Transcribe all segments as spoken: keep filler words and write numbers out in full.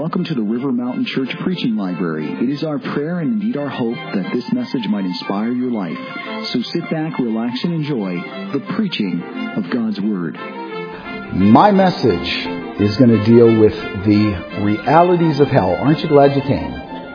Welcome to the River Mountain Church Preaching Library. It is our prayer and indeed our hope that this message might inspire your life. So sit back, relax, and enjoy the preaching of God's Word. My message is going to deal with the realities of hell. Aren't you glad you came?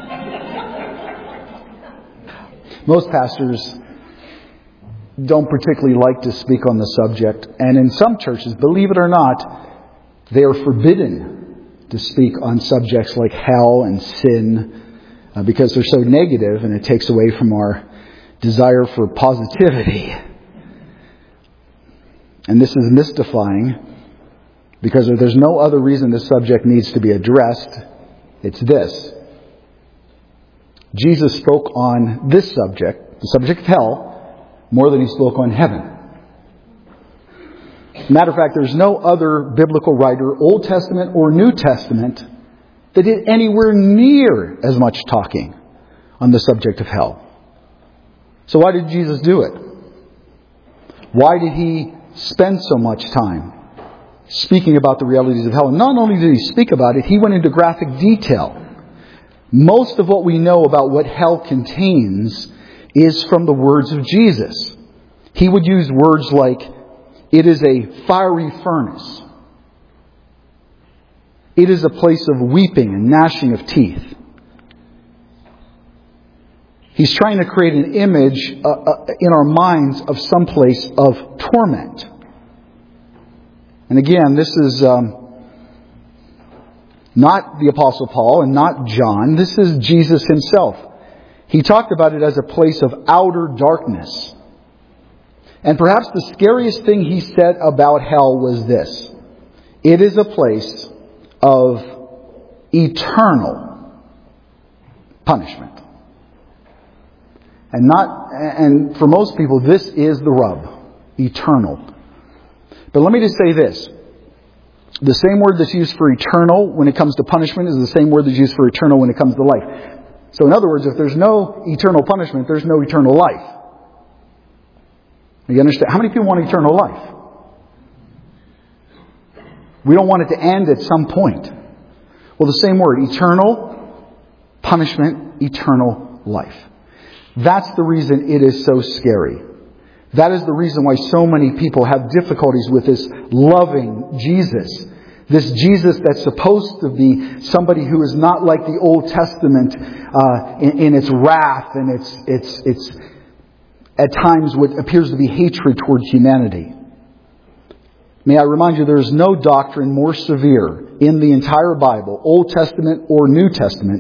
Most pastors don't particularly like to speak on the subject, and in some churches, believe it or not, they are forbidden to speak on subjects like hell and sin uh, because they're so negative and it takes away from our desire for positivity. And this is mystifying because if there's no other reason this subject needs to be addressed, it's this. Jesus spoke on this subject, the subject of hell, more than he spoke on heaven. Matter of fact, there's no other biblical writer, Old Testament or New Testament, that did anywhere near as much talking on the subject of hell. So why did Jesus do it? Why did he spend so much time speaking about the realities of hell? And not only did he speak about it, he went into graphic detail. Most of what we know about what hell contains is from the words of Jesus. He would use words like, it is a fiery furnace. It is a place of weeping and gnashing of teeth. He's trying to create an image uh, uh, in our minds of some place of torment. And again, this is um, not the Apostle Paul and not John. This is Jesus himself. He talked about it as a place of outer darkness. And perhaps the scariest thing he said about hell was this. It is a place of eternal punishment. And not, and for most people, this is the rub. Eternal. But let me just say this. The same word that's used for eternal when it comes to punishment is the same word that's used for eternal when it comes to life. So in other words, if there's no eternal punishment, there's no eternal life. You understand? How many people want eternal life? We don't want it to end at some point. Well, the same word, eternal punishment, eternal life. That's the reason it is so scary. That is the reason why so many people have difficulties with this loving Jesus. This Jesus that's supposed to be somebody who is not like the Old Testament uh, in, in its wrath and its its its at times what appears to be hatred towards humanity. May I remind you, there is no doctrine more severe in the entire Bible, Old Testament or New Testament.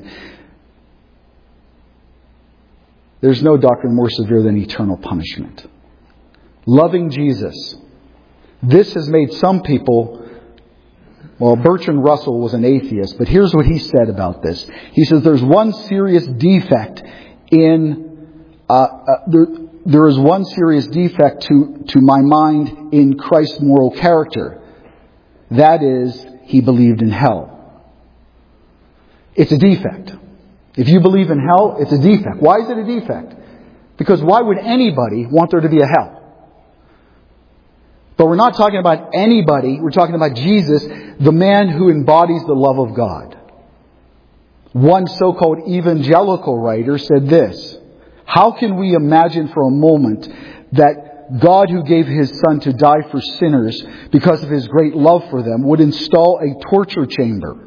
There's no doctrine more severe than eternal punishment. Loving Jesus. This has made some people, well, Bertrand Russell was an atheist, but here's what he said about this. He says there's one serious defect in, uh, uh, there, There is one serious defect to, to my mind in Christ's moral character. That is, he believed in hell. It's a defect. If you believe in hell, it's a defect. Why is it a defect? Because why would anybody want there to be a hell? But we're not talking about anybody. We're talking about Jesus, the man who embodies the love of God. One so-called evangelical writer said this. How can we imagine for a moment that God, who gave His Son to die for sinners because of His great love for them, would install a torture chamber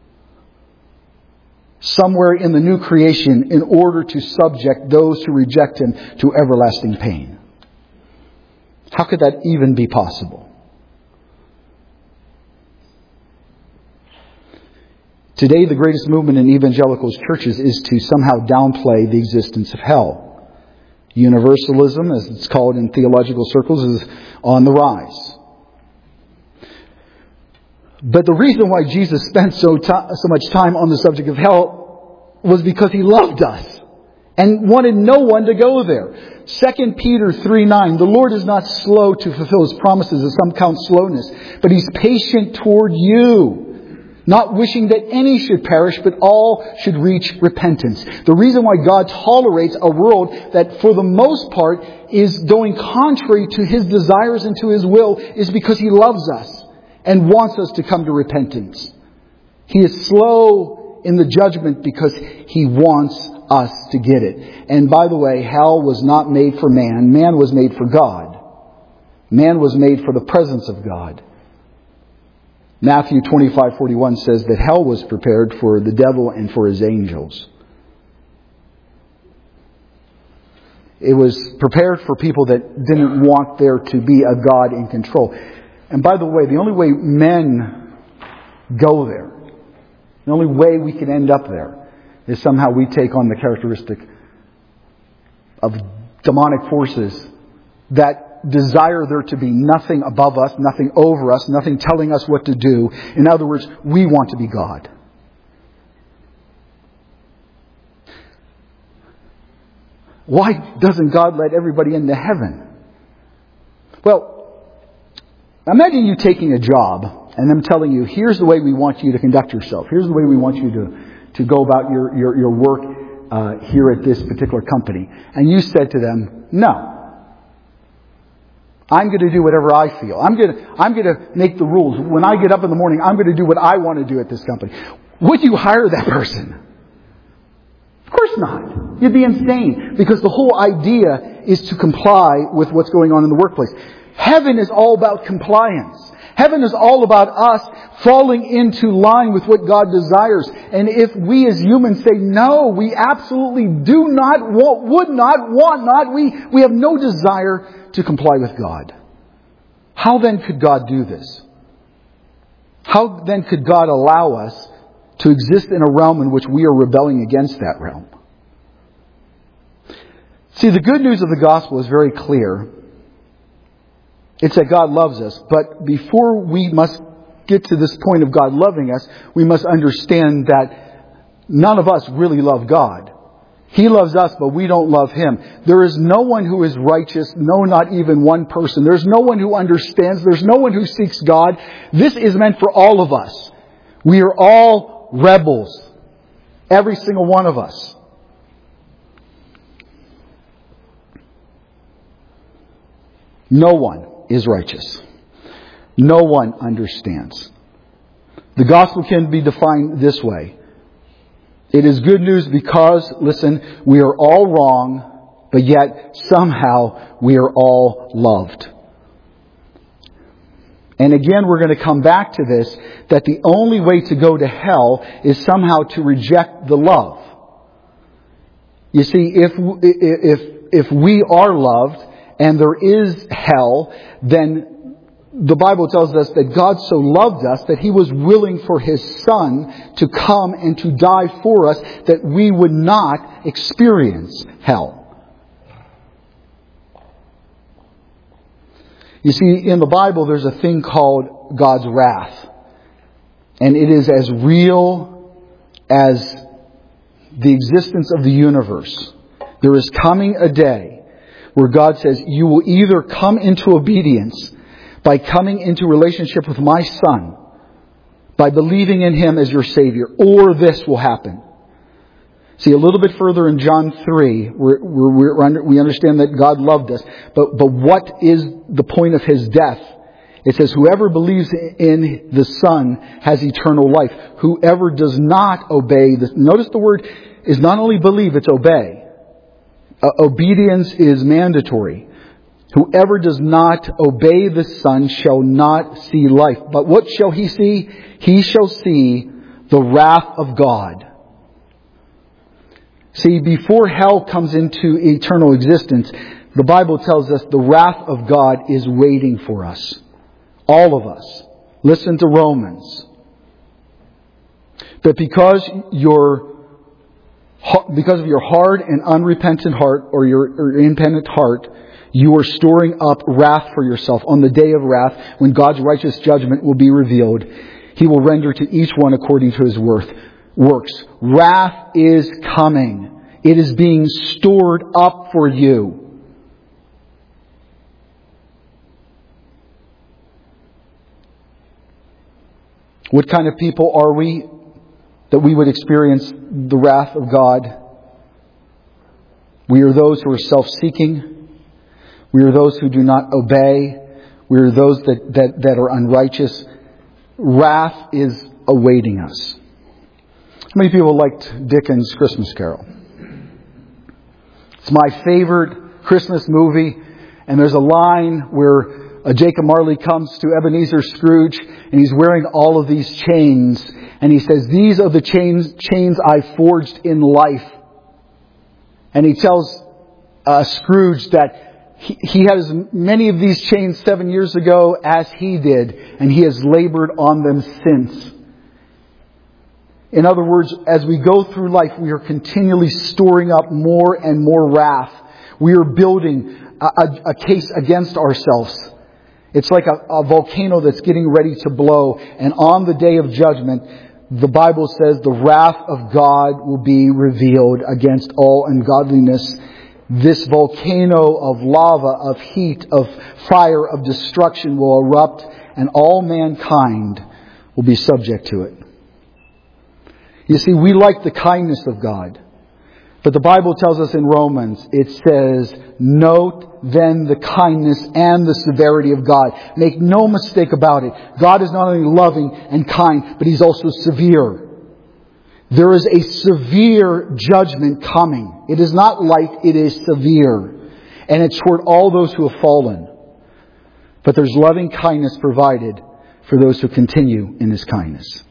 somewhere in the new creation in order to subject those who reject Him to everlasting pain? How could that even be possible? Today, the greatest movement in evangelicals churches is to somehow downplay the existence of hell. Universalism, as it's called in theological circles, is on the rise. But the reason why Jesus spent so, to- so much time on the subject of hell was because He loved us and wanted no one to go there. Second Peter three nine, the Lord is not slow to fulfill His promises, as some count slowness, but He's patient toward you, not wishing that any should perish, but all should reach repentance. The reason why God tolerates a world that for the most part is going contrary to His desires and to His will is because He loves us and wants us to come to repentance. He is slow in the judgment because He wants us to get it. And by the way, hell was not made for man. Man was made for God. Man was made for the presence of God. Matthew twenty-five forty-one says that hell was prepared for the devil and for his angels. It was prepared for people that didn't want there to be a God in control. And by the way, the only way men go there, the only way we can end up there, is somehow we take on the characteristic of demonic forces that desire there to be nothing above us, nothing over us, nothing telling us what to do. In other words, we want to be God. Why doesn't God let everybody into heaven? Well, imagine you taking a job and them telling you, here's the way we want you to conduct yourself. Here's the way we want you to, to go about your, your, your work uh, here at this particular company. And you said to them, no. I'm going to do whatever I feel. I'm going to, I'm going to make the rules. When I get up in the morning, I'm going to do what I want to do at this company. Would you hire that person? Of course not. You'd be insane. Because the whole idea is to comply with what's going on in the workplace. Heaven is all about compliance. Heaven is all about us falling into line with what God desires. And if we as humans say, no, we absolutely do not want, would not, want not, we, we have no desire to comply with God. How then could God do this? How then could God allow us to exist in a realm in which we are rebelling against that realm? See, the good news of the gospel is very clear. It's that God loves us. But before we must get to this point of God loving us, we must understand that none of us really love God. He loves us, but we don't love Him. There is no one who is righteous, no, not even one person. There's no one who understands. There's no one who seeks God. This is meant for all of us. We are all rebels. Every single one of us. No one is righteous. No one understands. The gospel can be defined this way. It is good news because, listen, we are all wrong, but yet somehow we are all loved. And again, we're going to come back to this, that the only way to go to hell is somehow to reject the love. You see, if if if we are loved and there is hell, then the Bible tells us that God so loved us that He was willing for His Son to come and to die for us that we would not experience hell. You see, in the Bible there's a thing called God's wrath. And it is as real as the existence of the universe. There is coming a day where God says, you will either come into obedience by coming into relationship with my Son, by believing in Him as your Savior, or this will happen. See, a little bit further in John three, we're, we're, we're under, we understand that God loved us. But, but what is the point of His death? It says, whoever believes in the Son has eternal life. Whoever does not obey, the, notice the word is not only believe, it's obey. Uh, obedience is mandatory. Whoever does not obey the Son shall not see life. But what shall he see? He shall see the wrath of God. See, before hell comes into eternal existence, the Bible tells us the wrath of God is waiting for us. All of us. Listen to Romans. That because your because of your hard and unrepentant heart, or your, or your impenitent heart, you are storing up wrath for yourself on the day of wrath when God's righteous judgment will be revealed. He will render to each one according to his worth, works. Wrath is coming. It is being stored up for you. What kind of people are we that we would experience the wrath of God? We are those who are self-seeking. We are those who do not obey. We are those that, that, that are unrighteous. Wrath is awaiting us. How many people liked Dickens' Christmas Carol? It's my favorite Christmas movie. And there's a line where uh, Jacob Marley comes to Ebenezer Scrooge and he's wearing all of these chains. And he says, "These are the chains, chains I forged in life." And he tells uh, Scrooge that he, he has many of these chains seven years ago as he did. And he has labored on them since. In other words, as we go through life, we are continually storing up more and more wrath. We are building a, a, a case against ourselves. It's like a, a volcano that's getting ready to blow. And on the day of judgment, the Bible says the wrath of God will be revealed against all ungodliness. This volcano of lava, of heat, of fire, of destruction will erupt, and all mankind will be subject to it. You see, we like the kindness of God. But the Bible tells us in Romans, it says, "Note then the kindness and the severity of God." Make no mistake about it. God is not only loving and kind, but He's also severe. There is a severe judgment coming. It is not light, it is severe. And it's toward all those who have fallen. But there's loving kindness provided for those who continue in His kindness.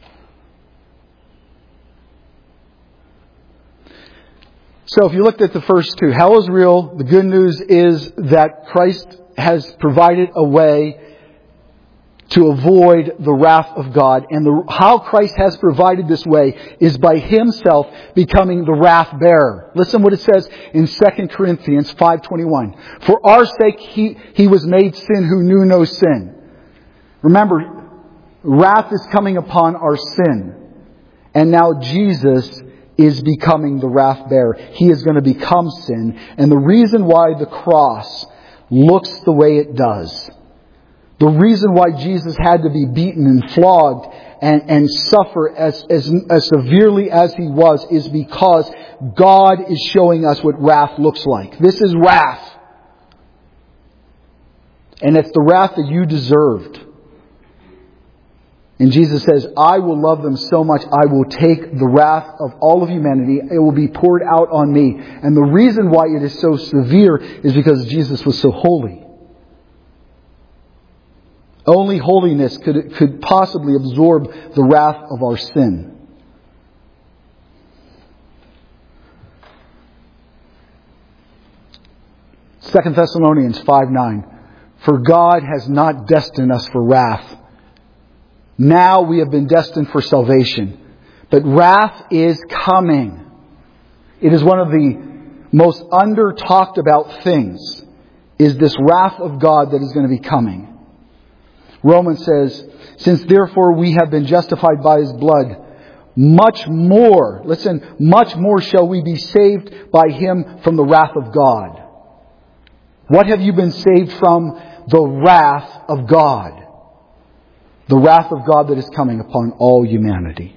So if you looked at the first two, hell is real. The good news is that Christ has provided a way to avoid the wrath of God. And the, how Christ has provided this way is by Himself becoming the wrath bearer. Listen what it says in Second Corinthians five twenty-one. "For our sake he, he was made sin who knew no sin." Remember, wrath is coming upon our sin. And now Jesus is becoming the wrath bearer. He is going to become sin. And the reason why the cross looks the way it does, the reason why Jesus had to be beaten and flogged and, and suffer as, as, as severely as He was, is because God is showing us what wrath looks like. This is wrath. And it's the wrath that you deserved. And Jesus says, "I will love them so much, I will take the wrath of all of humanity. It will be poured out on me." And the reason why it is so severe is because Jesus was so holy. Only holiness could, could possibly absorb the wrath of our sin. Second Thessalonians five nine. "For God has not destined us for wrath. Now we have been destined for salvation. But wrath is coming." It is one of the most under talked about things, is this wrath of God that is going to be coming. Romans says, "Since therefore we have been justified by His blood, much more," listen, "much more shall we be saved by Him from the wrath of God." What have you been saved from? The wrath of God. The wrath of God that is coming upon all humanity.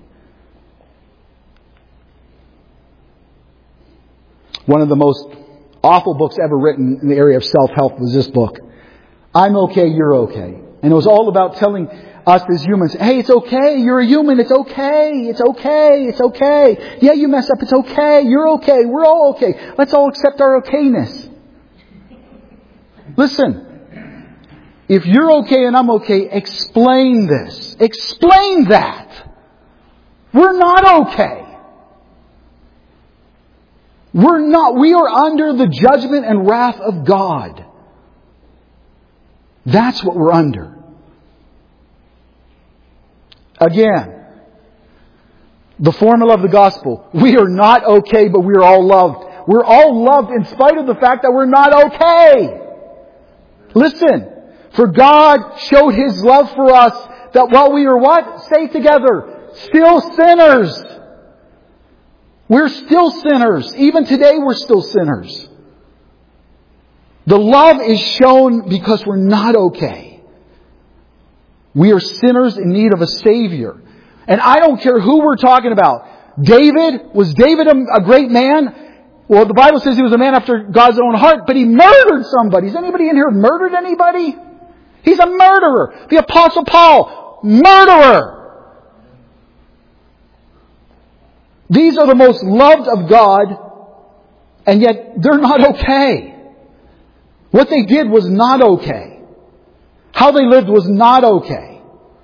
One of the most awful books ever written in the area of self-help was this book. "I'm okay, you're okay." And it was all about telling us as humans, hey, it's okay, you're a human, it's okay, it's okay, it's okay. Yeah, you mess up, it's okay, you're okay, we're all okay. Let's all accept our okayness. Listen. If you're okay and I'm okay, explain this. Explain that. We're not okay. We're not. We are under the judgment and wrath of God. That's what we're under. Again, the formula of the gospel. We are not okay, but we are all loved. We're all loved in spite of the fact that we're not okay. Listen. "For God showed His love for us, that while we were" what? Say it together. "Still sinners." We're still sinners. Even today we're still sinners. The love is shown because we're not okay. We are sinners in need of a Savior. And I don't care who we're talking about. David, was David a, a great man? Well, the Bible says he was a man after God's own heart, but he murdered somebody. Has anybody in here murdered anybody? He's a murderer. The Apostle Paul, murderer. These are the most loved of God, and yet they're not okay. What they did was not okay. How they lived was not okay.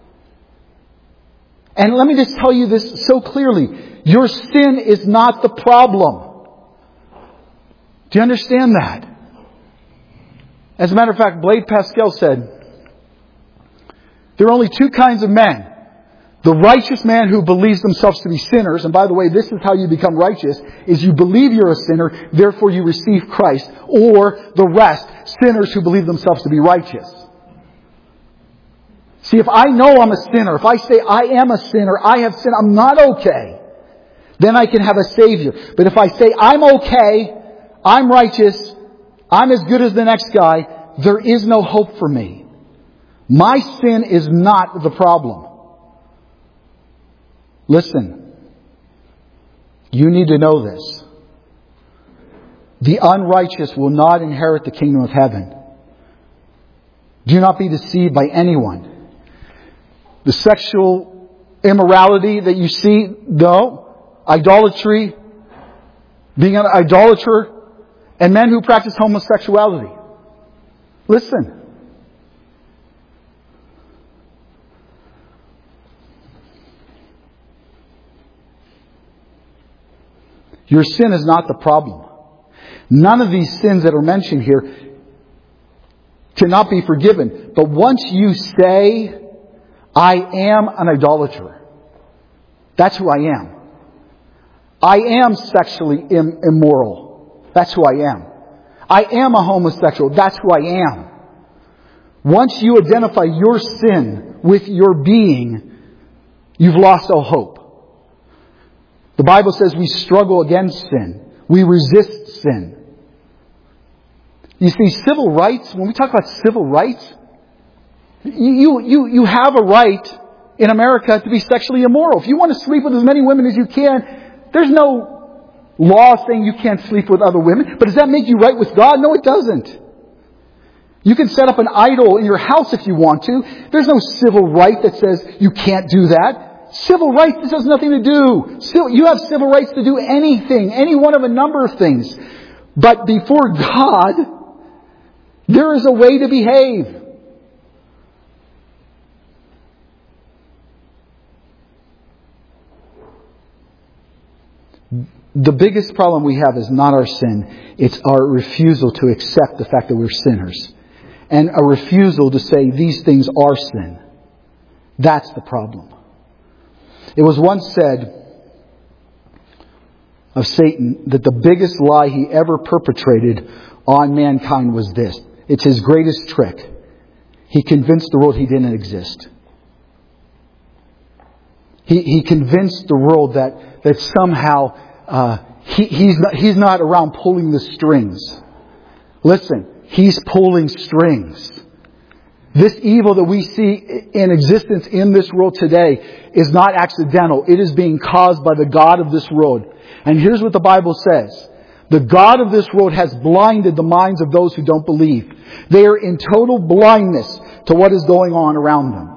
And let me just tell you this so clearly. Your sin is not the problem. Do you understand that? As a matter of fact, Blaise Pascal said, there are only two kinds of men. The righteous man who believes themselves to be sinners, and by the way, this is how you become righteous, is you believe you're a sinner, therefore you receive Christ. Or the rest, sinners who believe themselves to be righteous. See, if I know I'm a sinner, if I say I am a sinner, I have sinned, I'm not okay, then I can have a Savior. But if I say I'm okay, I'm righteous, I'm as good as the next guy, there is no hope for me. My sin is not the problem. Listen, you need to know this. The unrighteous will not inherit the kingdom of heaven. Do not be deceived by anyone. The sexual immorality that you see, no. Idolatry, being an idolater, and men who practice homosexuality. Listen. Your sin is not the problem. None of these sins that are mentioned here cannot be forgiven. But once you say, I am an idolater, that's who I am. I am sexually im- immoral. That's who I am. I am a homosexual. That's who I am. Once you identify your sin with your being, you've lost all hope. The Bible says we struggle against sin. We resist sin. You see, civil rights, when we talk about civil rights, you, you, you have a right in America to be sexually immoral. If you want to sleep with as many women as you can, there's no law saying you can't sleep with other women. But does that make you right with God? No, it doesn't. You can set up an idol in your house if you want to. There's no civil right that says you can't do that. Civil rights, this has nothing to do. Still, you have civil rights to do anything, any one of a number of things. But before God, there is a way to behave. The biggest problem we have is not our sin. It's our refusal to accept the fact that we're sinners. And a refusal to say these things are sin. That's the problem. It was once said of Satan that the biggest lie he ever perpetrated on mankind was this. It's his greatest trick. He convinced the world he didn't exist. He, he convinced the world that, that somehow uh, he, he's, not, he's not around pulling the strings. Listen, he's pulling strings. This evil that we see in existence in this world today is not accidental. It is being caused by the God of this world. And here's what the Bible says. The God of this world has blinded the minds of those who don't believe. They are in total blindness to what is going on around them.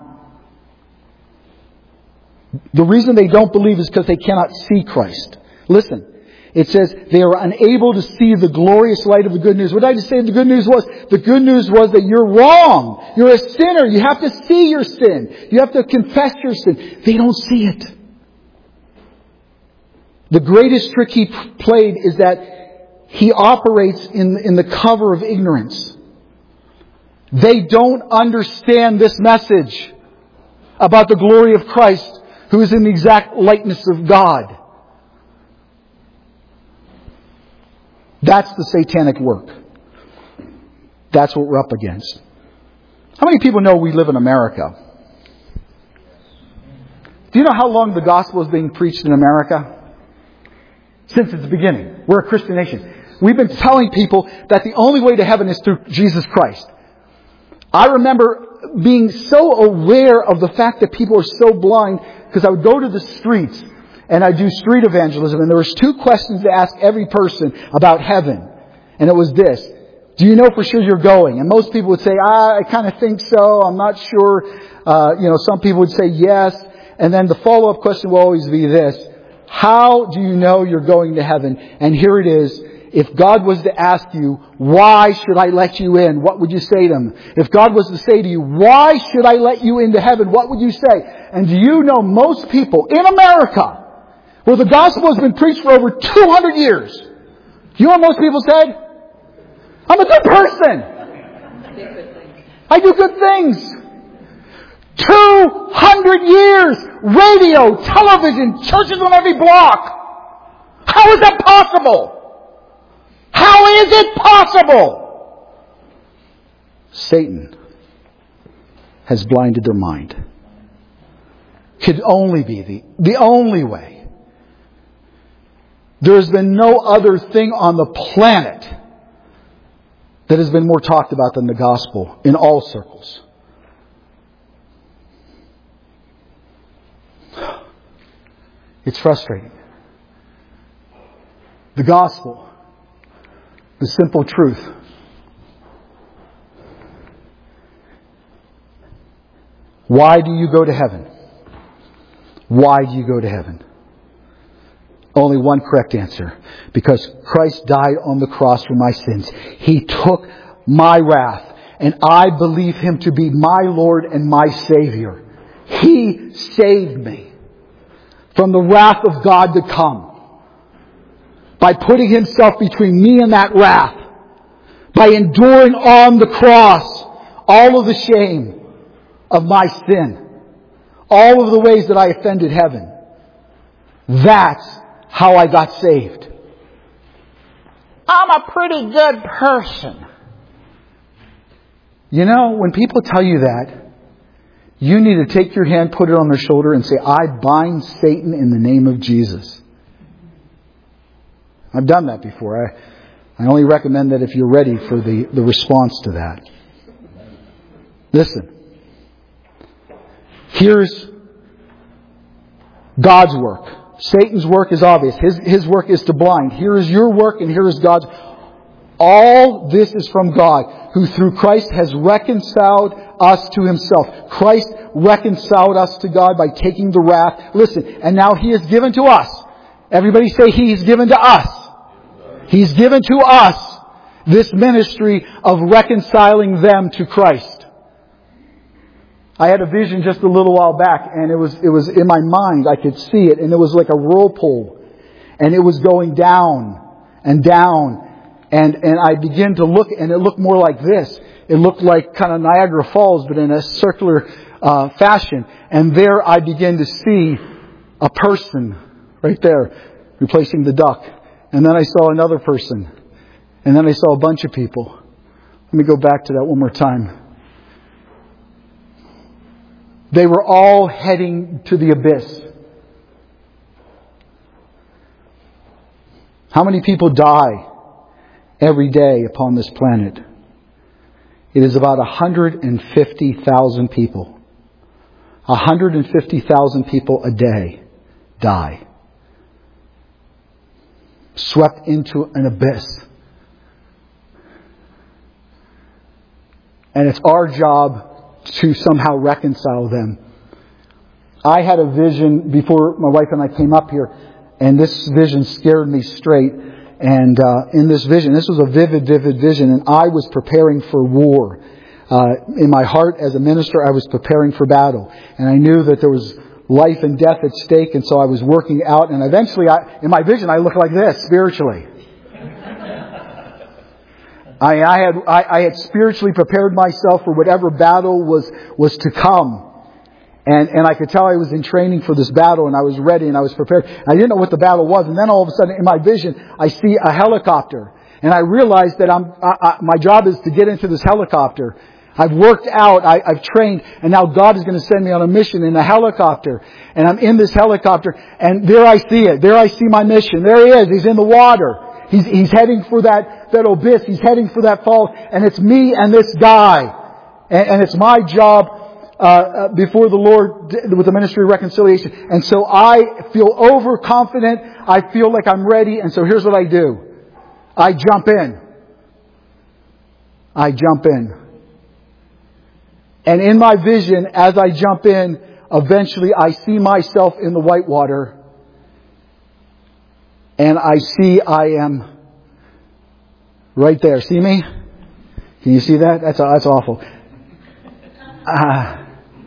The reason they don't believe is because they cannot see Christ. Listen. It says they are unable to see the glorious light of the good news. What did I just say the good news was? The good news was that you're wrong. You're a sinner. You have to see your sin. You have to confess your sin. They don't see it. The greatest trick he played is that he operates in, in the cover of ignorance. They don't understand this message about the glory of Christ, who is in the exact likeness of God. That's the satanic work. That's what we're up against. How many people know we live in America? Do you know how long the gospel is being preached in America? Since its beginning. We're a Christian nation. We've been telling people that the only way to heaven is through Jesus Christ. I remember being so aware of the fact that people are so blind, because I would go to the streets and I do street evangelism, and there was two questions to ask every person about heaven. And it was this: do you know for sure you're going? And most people would say, ah, I kind of think so, I'm not sure. Uh, you know, some people would say yes. And then the follow-up question will always be this: How do you know you're going to heaven? And here it is. If God was to ask you, why should I let you in? What would you say to Him? If God was to say to you, why should I let you into heaven? What would you say? And do you know most people in America, where the gospel has been preached for over two hundred years, you know what most people said? I'm a good person. I do good things. two hundred years. Radio, television, churches on every block. How is that possible? How is it possible? Satan has blinded their mind. Could only be the, the only way. There has been no other thing on the planet that has been more talked about than the gospel in all circles. It's frustrating. The gospel, the simple truth. Why do you go to heaven? Why do you go to heaven? Only one correct answer. Because Christ died on the cross for my sins. He took my wrath. And I believe Him to be my Lord and my Savior. He saved me from the wrath of God to come. By putting Himself between me and that wrath. By enduring on the cross all of the shame of my sin. All of the ways that I offended heaven. That's how I got saved. I'm a pretty good person. You know, when people tell you that, you need to take your hand, put it on their shoulder and say, I bind Satan in the name of Jesus. I've done that before. I, I only recommend that if you're ready for the, the response to that. Listen. Here's God's work. Satan's work is obvious. His, his work is to blind. Here is your work and here is God's. All this is from God, who through Christ has reconciled us to Himself. Christ reconciled us to God by taking the wrath. Listen, and now He has given to us. Everybody say He's given to us. He's given to us this ministry of reconciling them to Christ. I had a vision just a little while back, and it was it was in my mind. I could see it, and it was like a whirlpool, and it was going down and down, and and I began to look, and it looked more like this. It looked like kind of Niagara Falls, but in a circular uh, fashion. And there, I began to see a person right there, replacing the duck, and then I saw another person, and then I saw a bunch of people. Let me go back to that one more time. They were all heading to the abyss. How many people die every day upon this planet? It is about one hundred fifty thousand people. one hundred fifty thousand people a day die. Swept into an abyss. And it's our job to somehow reconcile them. I had a vision before my wife and I came up here, and this vision scared me straight. And uh, in this vision, this was a vivid, vivid vision, and I was preparing for war. Uh, in my heart, as a minister, I was preparing for battle. And I knew that there was life and death at stake, and so I was working out. And eventually, I, in my vision, I looked like this, spiritually. I, I had I, I had spiritually prepared myself for whatever battle was was to come, and and I could tell I was in training for this battle, and I was ready and I was prepared. I didn't know what the battle was, and then all of a sudden, in my vision, I see a helicopter, and I realized that I'm I, I, my job is to get into this helicopter. I've worked out, I, I've trained, and now God is going to send me on a mission in a helicopter, and I'm in this helicopter, and there I see it. There I see my mission. There He is. He's in the water. He's, he's heading for that, that abyss. He's heading for that fall. And it's me and this guy. And, and it's my job uh, before the Lord with the ministry of reconciliation. And so I feel overconfident. I feel like I'm ready. And so here's what I do. I jump in. I jump in. And in my vision, as I jump in, eventually I see myself in the white water. and I see I am right there. See me? Can you see that? That's that's awful. Uh,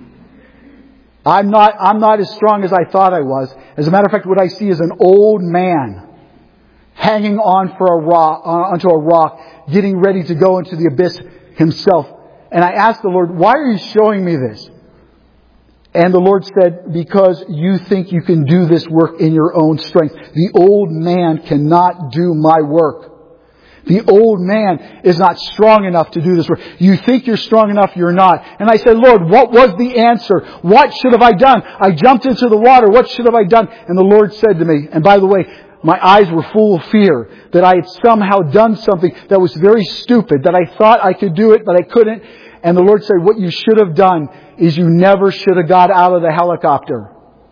I'm not I'm not as strong as I thought I was. As a matter of fact, what I see is an old man hanging on for a rock, uh, onto a rock, getting ready to go into the abyss himself. And I asked the Lord, why are you showing me this? And the Lord said, because you think you can do this work in your own strength. The old man cannot do my work. The old man is not strong enough to do this work. You think you're strong enough, you're not. And I said, Lord, what was the answer? What should have I done? I jumped into the water. What should have I done? And the Lord said to me, and by the way, my eyes were full of fear that I had somehow done something that was very stupid, that I thought I could do it, but I couldn't. And the Lord said, what you should have done is you never should have got out of the helicopter.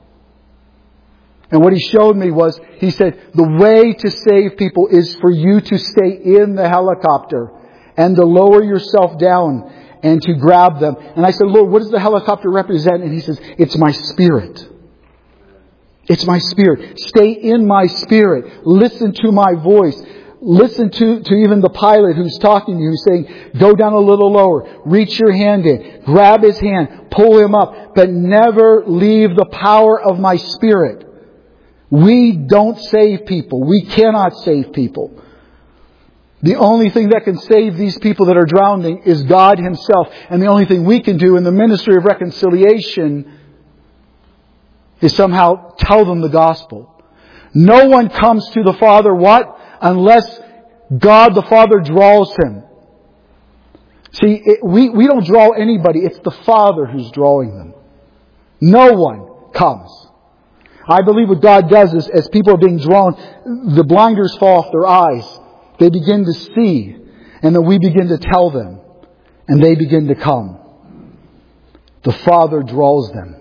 And what He showed me was, He said, the way to save people is for you to stay in the helicopter and to lower yourself down and to grab them. And I said, Lord, what does the helicopter represent? And He says, it's my spirit. It's my spirit. Stay in my spirit. Listen to my voice. Listen to, to even the pilot who's talking to you, who's saying, go down a little lower. Reach your hand in. Grab his hand. Pull him up. But never leave the power of my spirit. We don't save people. We cannot save people. The only thing that can save these people that are drowning is God Himself. And the only thing we can do in the ministry of reconciliation is somehow tell them the gospel. No one comes to the Father, what? Unless God the Father draws him. See, it, we, we don't draw anybody. It's the Father who's drawing them. No one comes. I believe what God does is, as people are being drawn, the blinders fall off their eyes. They begin to see. And then we begin to tell them. And they begin to come. The Father draws them.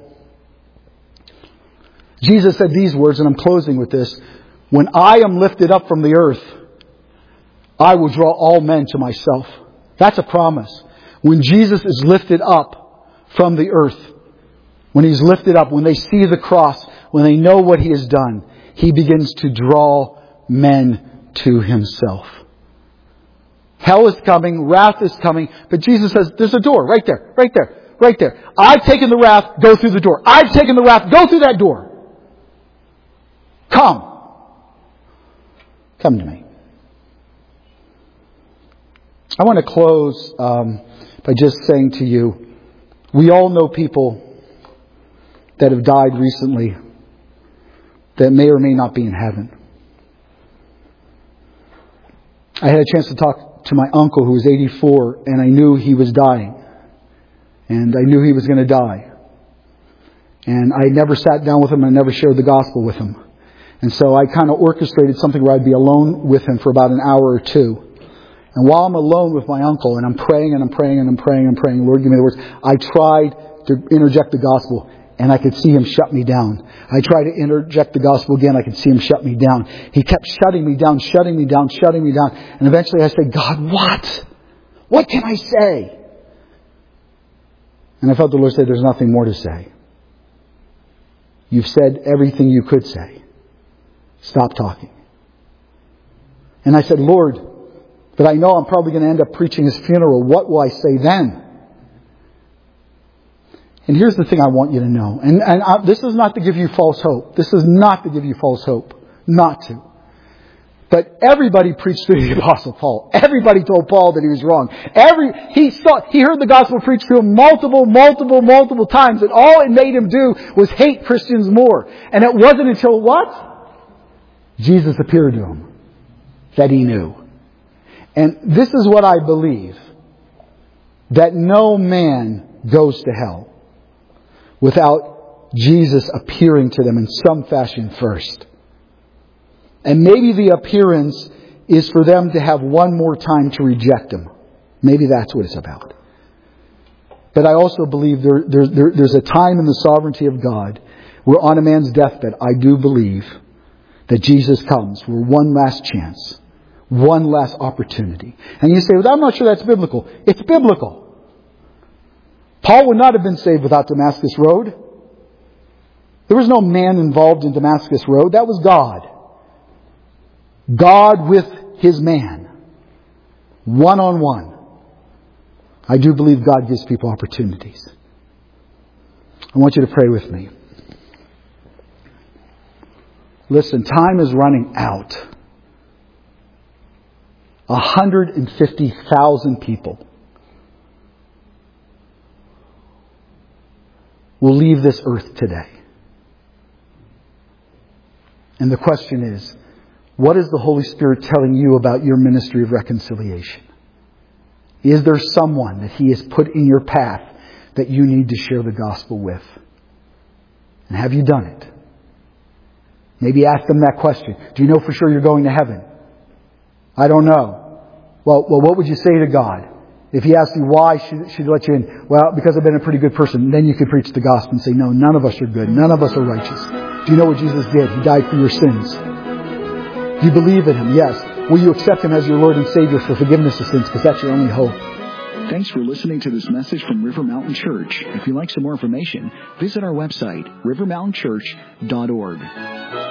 Jesus said these words, and I'm closing with this. When I am lifted up from the earth, I will draw all men to myself. That's a promise. When Jesus is lifted up from the earth, when He's lifted up, when they see the cross, when they know what He has done, He begins to draw men to Himself. Hell is coming, wrath is coming, but Jesus says, there's a door right there, right there, right there. I've taken the wrath, go through the door. I've taken the wrath, go through that door. Come. Come to me. I want to close um, by just saying to you, we all know people that have died recently that may or may not be in heaven. I had a chance to talk to my uncle who was eighty-four, and I knew he was dying. And I knew he was going to die. And I never sat down with him and I never shared the gospel with him. And so I kind of orchestrated something where I'd be alone with him for about an hour or two. And while I'm alone with my uncle and I'm praying and I'm praying and I'm praying and praying, Lord, give me the words, I tried to interject the gospel and I could see him shut me down. I tried to interject the gospel again. I could see him shut me down. He kept shutting me down, shutting me down, shutting me down. And eventually I said, God, what? What can I say? And I felt the Lord say, there's nothing more to say. You've said everything you could say. Stop talking. And I said, Lord, but I know I'm probably going to end up preaching His funeral. What will I say then? And here's the thing I want you to know. And, and I, this is not to give you false hope. This is not to give you false hope. Not to. But everybody preached to the Apostle Paul. Everybody told Paul that he was wrong. Every he saw he heard the gospel preached to him multiple, multiple, multiple times, and all it made him do was hate Christians more. And it wasn't until what? Jesus appeared to him that he knew. And this is what I believe. That no man goes to hell without Jesus appearing to them in some fashion first. And maybe the appearance is for them to have one more time to reject Him. Maybe that's what it's about. But I also believe there, there, there, there's a time in the sovereignty of God where on a man's deathbed, I do believe that Jesus comes for one last chance. One last opportunity. And you say, well, I'm not sure that's biblical. It's biblical. Paul would not have been saved without Damascus Road. There was no man involved in Damascus Road. That was God. God with His man. One on one. I do believe God gives people opportunities. I want you to pray with me. Listen, time is running out. one hundred fifty thousand people will leave this earth today. And the question is, what is the Holy Spirit telling you about your ministry of reconciliation? Is there someone that He has put in your path that you need to share the gospel with? And have you done it? Maybe ask them that question. Do you know for sure you're going to heaven? I don't know. Well, well, what would you say to God? If He asked you why should, should He let you in? Well, because I've been a pretty good person. Then you could preach the gospel and say, no, none of us are good. None of us are righteous. Do you know what Jesus did? He died for your sins. Do you believe in Him? Yes. Will you accept Him as your Lord and Savior for forgiveness of sins? Because that's your only hope. Thanks for listening to this message from River Mountain Church. If you'd like some more information, visit our website, river mountain church dot org.